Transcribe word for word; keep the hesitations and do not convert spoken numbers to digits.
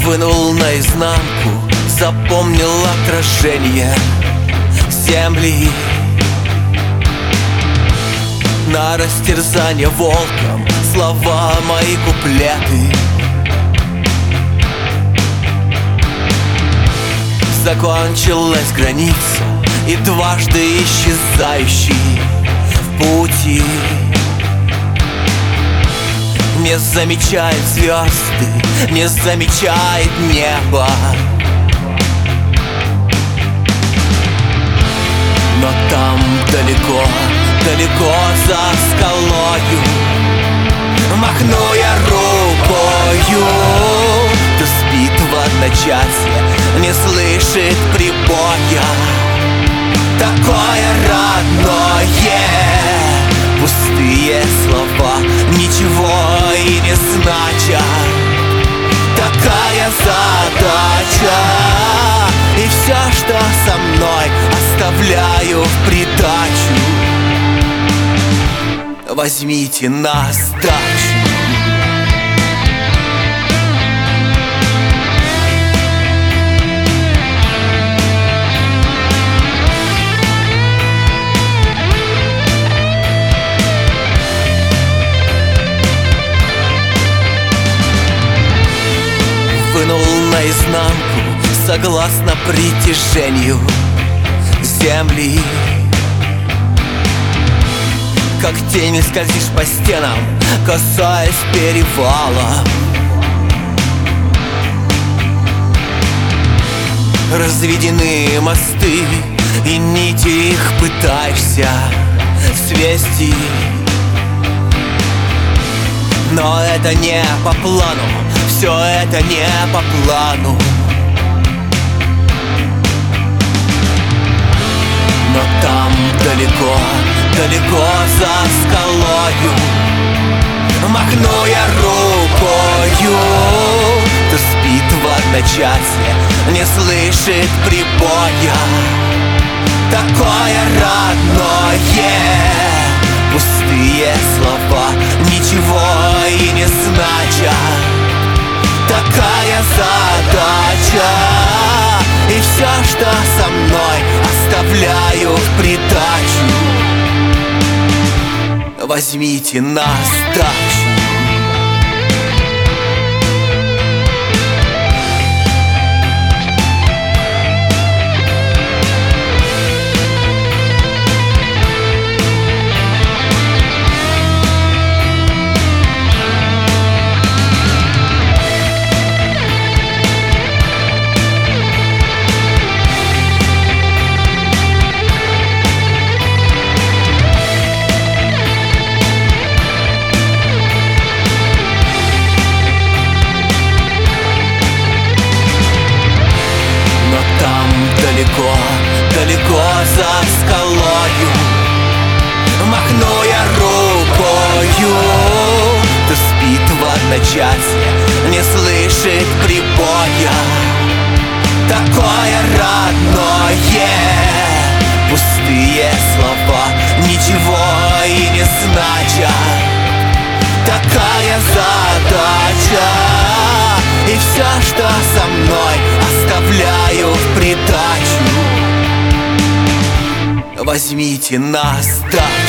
Вынул наизнанку, запомнил отражение земли. На растерзание волком слова мои куплеты. Закончилась граница и дважды исчезающий в пути. Не замечает звезды, не замечает небо. Но там далеко, далеко за скалою махну я рукою. Кто спит в одночасье, не слышит прибоя. Такое родное, пустые слова ничего и не значат. Такая задача, и все, что со мной, оставляю в придачу. Возьмите на сдачу. Вынул наизнанку, согласно притяжению земли. Как тень скользишь по стенам, касаясь перевала. Разведены мосты, и нити их пытаешься свести. Но это не по плану, все это не по плану. Но там далеко, далеко за скалою махну я рукою. Кто спит в одночасье, не слышит прибоя. Такое родное, пустые слова ничего и не значат. Такая задача, и все, что со мной, оставляю в придачу. Возьмите на сдачу. Далеко, далеко за скалою махну я рукою. Кто спит в одночасье, не слышит прибоя. Такое родное, пустые слова ничего и не значат. Такая задача, и все, что со мной, оставляю в придачу. Возьмите на сдачу.